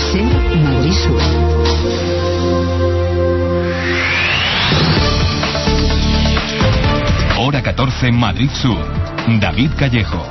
SER Madrid Sur. Hora 14, Madrid Sur. David Callejo.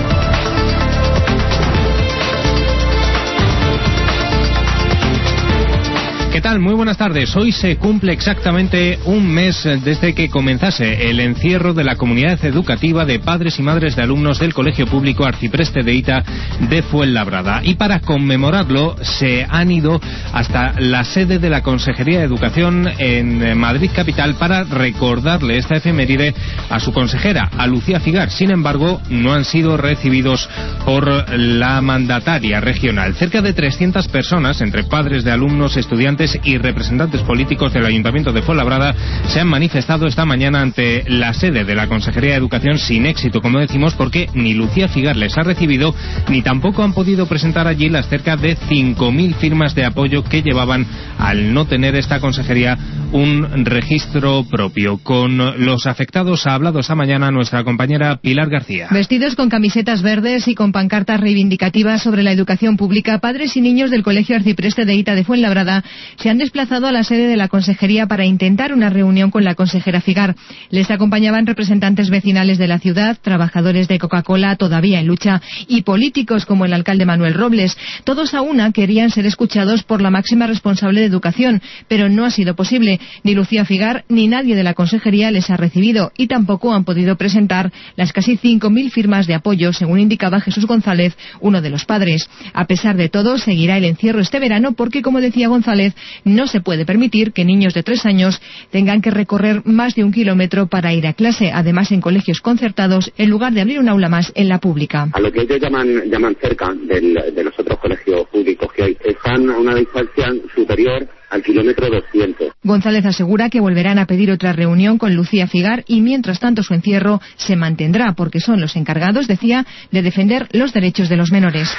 ¿Qué tal? Muy buenas tardes. Hoy se cumple exactamente un mes desde que comenzase el encierro de la comunidad educativa de padres y madres de alumnos del Colegio Público Arcipreste de Hita de Fuenlabrada. Y para conmemorarlo se han ido hasta la sede de la Consejería de Educación en Madrid Capital para recordarle esta efeméride a su consejera, a Lucía Figar. Sin embargo, no han sido recibidos por la mandataria regional. Cerca de 300 personas, entre padres de alumnos, estudiantes y representantes políticos del Ayuntamiento de Fuenlabrada, se han manifestado esta mañana ante la sede de la Consejería de Educación sin éxito, como decimos, porque ni Lucía Figar les ha recibido ni tampoco han podido presentar allí las cerca de 5.000 firmas de apoyo que llevaban al no tener esta consejería un registro propio. Con los afectados ha hablado esta mañana nuestra compañera Pilar García. Vestidos con camisetas verdes y con pancartas reivindicativas sobre la educación pública, padres y niños del Colegio Arcipreste de Hita de Fuenlabrada se han desplazado a la sede de la Consejería para intentar una reunión con la consejera Figar. Les acompañaban representantes vecinales de la ciudad, trabajadores de Coca-Cola todavía en lucha y políticos como el alcalde Manuel Robles. Todos a una querían ser escuchados por la máxima responsable de educación, pero no ha sido posible. Ni Lucía Figar ni nadie de la Consejería les ha recibido y tampoco han podido presentar las casi 5.000 firmas de apoyo, según indicaba Jesús González, uno de los padres. A pesar de todo, seguirá el encierro este verano porque, como decía González, no se puede permitir que niños de 3 años tengan que recorrer más de 1 kilómetro para ir a clase, además en colegios concertados, en lugar de abrir un aula más en la pública. A lo que ellos llaman cerca de los otros colegios públicos que hay, están a una distancia superior al kilómetro 200. González asegura que volverán a pedir otra reunión con Lucía Figar y mientras tanto su encierro se mantendrá porque son los encargados, decía, de defender los derechos de los menores.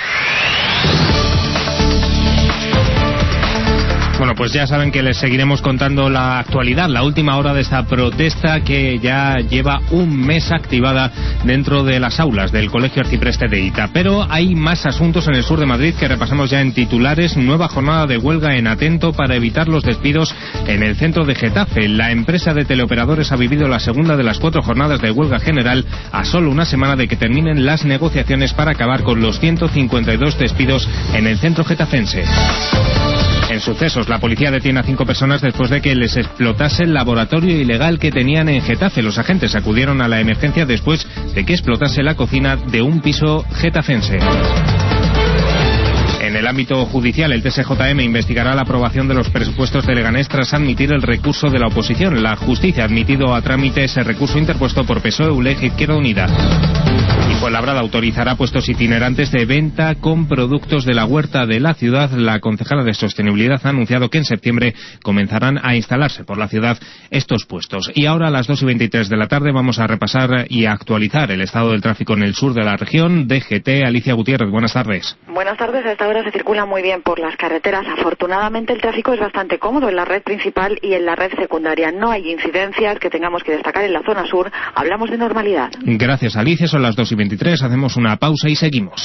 Bueno, pues ya saben que les seguiremos contando la actualidad, la última hora de esta protesta que ya lleva un mes activada dentro de las aulas del Colegio Arcipreste de Hita. Pero hay más asuntos en el sur de Madrid que repasamos ya en titulares. Nueva jornada de huelga en Atento para evitar los despidos en el centro de Getafe. La empresa de teleoperadores ha vivido la segunda de las 4 jornadas de huelga general a solo una semana de que terminen las negociaciones para acabar con los 152 despidos en el centro getafense. En sucesos, la policía detiene a 5 personas después de que les explotase el laboratorio ilegal que tenían en Getafe. Los agentes acudieron a la emergencia después de que explotase la cocina de un piso getafense. En el ámbito judicial, el TSJM investigará la aprobación de los presupuestos de Leganés tras admitir el recurso de la oposición. La justicia ha admitido a trámite ese recurso interpuesto por PSOE, ULEG e Izquierda Unida. Y Fuenlabrada autorizará puestos itinerantes de venta con productos de la huerta de la ciudad. La concejala de Sostenibilidad ha anunciado que en septiembre comenzarán a instalarse por la ciudad estos puestos. Y ahora a las 2:23 de la tarde vamos a repasar y a actualizar el estado del tráfico en el sur de la región. DGT, Alicia Gutiérrez, buenas tardes. Buenas tardes, a esta hora se circula muy bien por las carreteras. Afortunadamente el tráfico es bastante cómodo en la red principal y en la red secundaria. No hay incidencias que tengamos que destacar en la zona sur. Hablamos de normalidad. Gracias, Alicia. Son las 2:23. Hacemos una pausa y seguimos.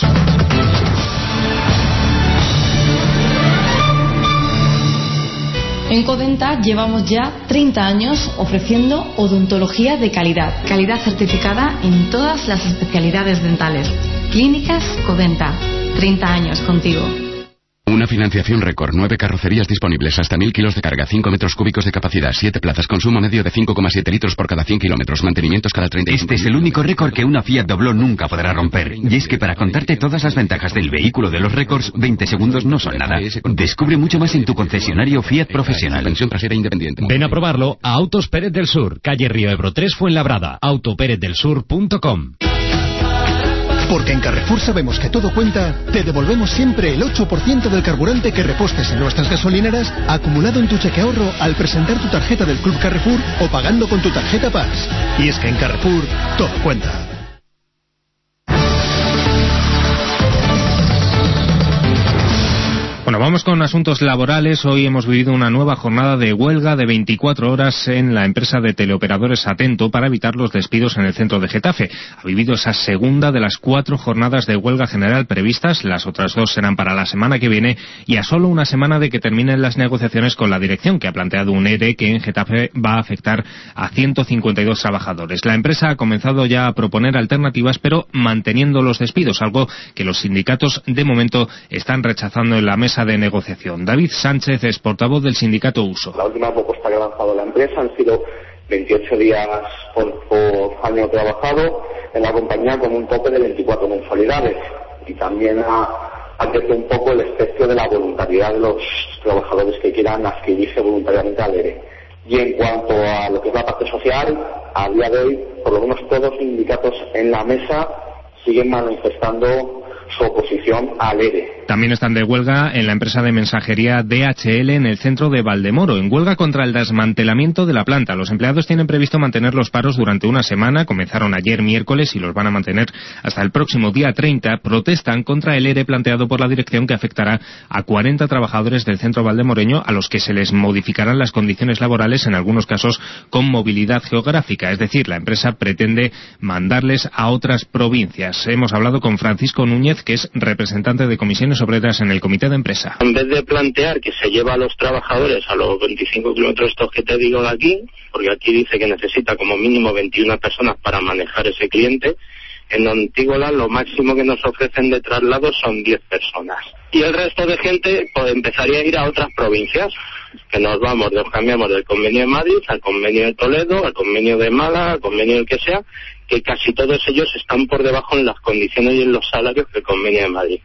En Codenta llevamos ya 30 años ofreciendo odontología de calidad. Calidad certificada en todas las especialidades dentales. Clínicas Codenta. 30 años contigo. Una financiación récord, 9 carrocerías disponibles, hasta 1.000 kilos de carga, 5 metros cúbicos de capacidad, 7 plazas, consumo medio de 5,7 litros por cada 100 kilómetros, mantenimientos cada 35. Este es el único récord que una Fiat Doblò nunca podrá romper. Y es que para contarte todas las ventajas del vehículo de los récords, 20 segundos no son nada. Descubre mucho más en tu concesionario Fiat profesional. Suspensión trasera independiente. Ven a probarlo a Autos Pérez del Sur, calle Río Ebro 3, Fuenlabrada, autoperezdelsur.com. Porque en Carrefour sabemos que todo cuenta, te devolvemos siempre el 8% del carburante que repostes en nuestras gasolineras acumulado en tu cheque ahorro al presentar tu tarjeta del Club Carrefour o pagando con tu tarjeta Paz. Y es que en Carrefour todo cuenta. Bueno, vamos con asuntos laborales. Hoy hemos vivido una nueva jornada de huelga de 24 horas en la empresa de teleoperadores Atento para evitar los despidos en el centro de Getafe. Ha vivido esa segunda de las 4 jornadas de huelga general previstas. Las otras 2 serán para la semana que viene y a solo una semana de que terminen las negociaciones con la dirección, que ha planteado un ERE que en Getafe va a afectar a 152 trabajadores. La empresa ha comenzado ya a proponer alternativas, pero manteniendo los despidos, algo que los sindicatos de momento están rechazando en la mesa de negociación. David Sánchez es portavoz del sindicato Uso. La última propuesta que ha lanzado la empresa han sido 28 días por año trabajado en la compañía con un tope de 24 mensualidades, y también ha advertido un poco el espectro de la voluntariedad de los trabajadores que quieran adscribirse voluntariamente al ERE. Y en cuanto a lo que es la parte social, a día de hoy, por lo menos todos los sindicatos en la mesa siguen manifestando su oposición al ERE. También están de huelga en la empresa de mensajería DHL en el centro de Valdemoro, en huelga contra el desmantelamiento de la planta. Los empleados tienen previsto mantener los paros durante una semana, comenzaron ayer miércoles y los van a mantener hasta el próximo día 30. Protestan contra el ERE planteado por la dirección, que afectará a 40 trabajadores del centro valdemoreño, a los que se les modificarán las condiciones laborales, en algunos casos con movilidad geográfica. Es decir, la empresa pretende mandarles a otras provincias. Hemos hablado con Francisco Núñez, que es representante de Comisiones Obreras en el comité de empresa. En vez de plantear que se lleva a los trabajadores a los 25 kilómetros estos que te digo de aquí, porque aquí dice que necesita como mínimo 21 personas para manejar ese cliente, en Antígola lo máximo que nos ofrecen de traslado son 10 personas. Y el resto de gente pues empezaría a ir a otras provincias, que nos cambiamos del convenio de Madrid al convenio de Toledo, al convenio de Málaga, al convenio del que sea, que casi todos ellos están por debajo en las condiciones y en los salarios que el convenio de Madrid.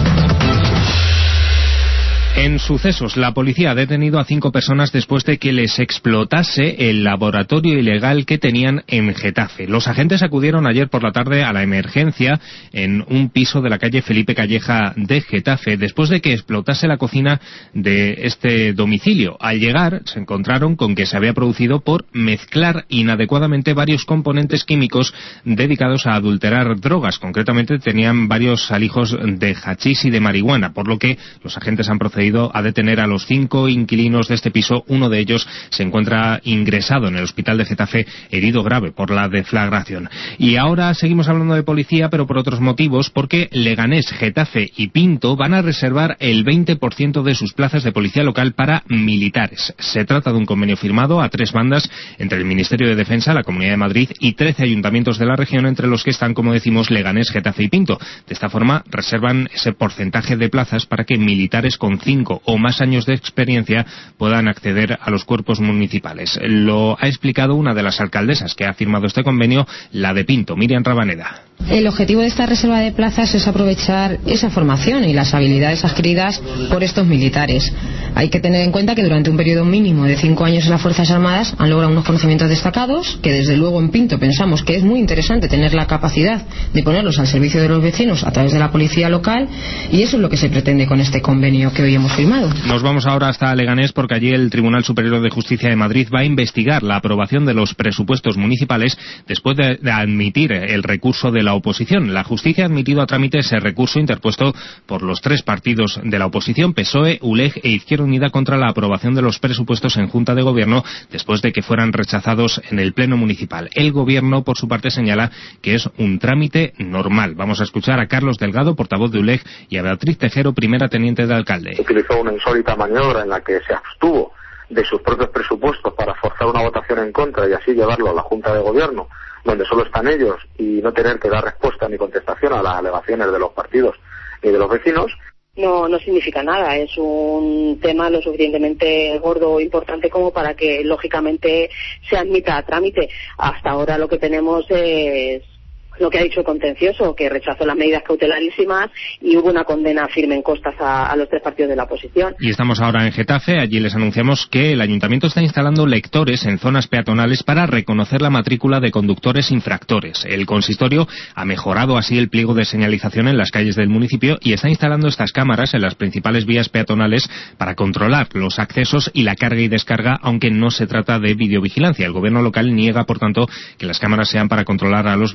En sucesos, la policía ha detenido a 5 personas después de que les explotase el laboratorio ilegal que tenían en Getafe. Los agentes acudieron ayer por la tarde a la emergencia en un piso de la calle Felipe Calleja de Getafe, después de que explotase la cocina de este domicilio. Al llegar, se encontraron con que se había producido por mezclar inadecuadamente varios componentes químicos dedicados a adulterar drogas. Concretamente, tenían varios alijos de hachís y de marihuana, por lo que los agentes han procedido a detener a los 5 inquilinos de este piso. Uno de ellos se encuentra ingresado en el hospital de Getafe, herido grave por la deflagración. Y ahora seguimos hablando de policía, pero por otros motivos, porque Leganés, Getafe y Pinto van a reservar el 20% de sus plazas de policía local para militares. Se trata de un convenio firmado a 3 bandas entre el Ministerio de Defensa, la Comunidad de Madrid y 13 ayuntamientos de la región, entre los que están, como decimos, Leganés, Getafe y Pinto. De esta forma reservan ese porcentaje de plazas para que militares con 5 o más años de experiencia puedan acceder a los cuerpos municipales. Lo ha explicado una de las alcaldesas que ha firmado este convenio, la de Pinto, Miriam Rabaneda. El objetivo de esta reserva de plazas es aprovechar esa formación y las habilidades adquiridas por estos militares. Hay que tener en cuenta que durante un periodo mínimo de 5 años en las Fuerzas Armadas han logrado unos conocimientos destacados, que desde luego en Pinto pensamos que es muy interesante tener la capacidad de ponerlos al servicio de los vecinos a través de la policía local, y eso es lo que se pretende con este convenio que hoy hemos firmado. Nos vamos ahora hasta Leganés, porque allí el Tribunal Superior de Justicia de Madrid va a investigar la aprobación de los presupuestos municipales después de admitir el recurso de la oposición. La justicia ha admitido a trámite ese recurso interpuesto por los 3 partidos de la oposición, PSOE, ULEG e Izquierda Unida, contra la aprobación de los presupuestos en Junta de Gobierno después de que fueran rechazados en el Pleno Municipal. El Gobierno, por su parte, señala que es un trámite normal. Vamos a escuchar a Carlos Delgado, portavoz de ULEG, y a Beatriz Tejero, primera teniente de alcalde. Utilizó una insólita maniobra en la que se abstuvo de sus propios presupuestos para forzar una votación en contra y así llevarlo a la Junta de Gobierno, donde solo están ellos, y no tener que dar respuesta ni contestación a las alegaciones de los partidos ni de los vecinos. No significa nada, es un tema lo suficientemente gordo o importante como para que lógicamente se admita a trámite. Hasta ahora lo que tenemos es lo que ha dicho el contencioso, que rechazó las medidas cautelarísimas y hubo una condena firme en costas a los 3 partidos de la oposición. Y estamos ahora en Getafe. Allí les anunciamos que el ayuntamiento está instalando lectores en zonas peatonales para reconocer la matrícula de conductores infractores. El consistorio ha mejorado así el pliego de señalización en las calles del municipio y está instalando estas cámaras en las principales vías peatonales para controlar los accesos y la carga y descarga, aunque no se trata de videovigilancia. El gobierno local niega, por tanto, que las cámaras sean para controlar a los vecinos, como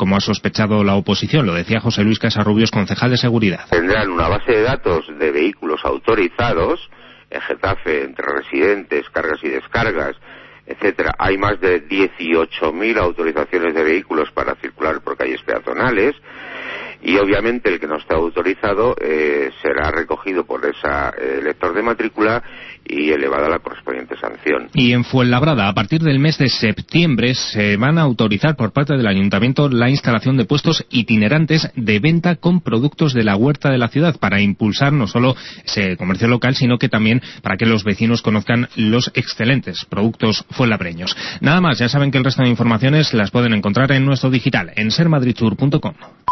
como ha sospechado la oposición. Lo decía José Luis Casarrubios, concejal de Seguridad. Tendrán una base de datos de vehículos autorizados en Getafe, entre residentes, cargas y descargas, etcétera. Hay más de 18.000 autorizaciones de vehículos para circular por calles peatonales, y obviamente el que no está autorizado será recogido por ese lector de matrícula y elevada la correspondiente sanción. Y en Fuenlabrada, a partir del mes de septiembre, se van a autorizar por parte del Ayuntamiento la instalación de puestos itinerantes de venta con productos de la huerta de la ciudad, para impulsar no solo ese comercio local, sino que también para que los vecinos conozcan los excelentes productos fuenlabreños. Nada más, ya saben que el resto de informaciones las pueden encontrar en nuestro digital, en sermadridsur.com.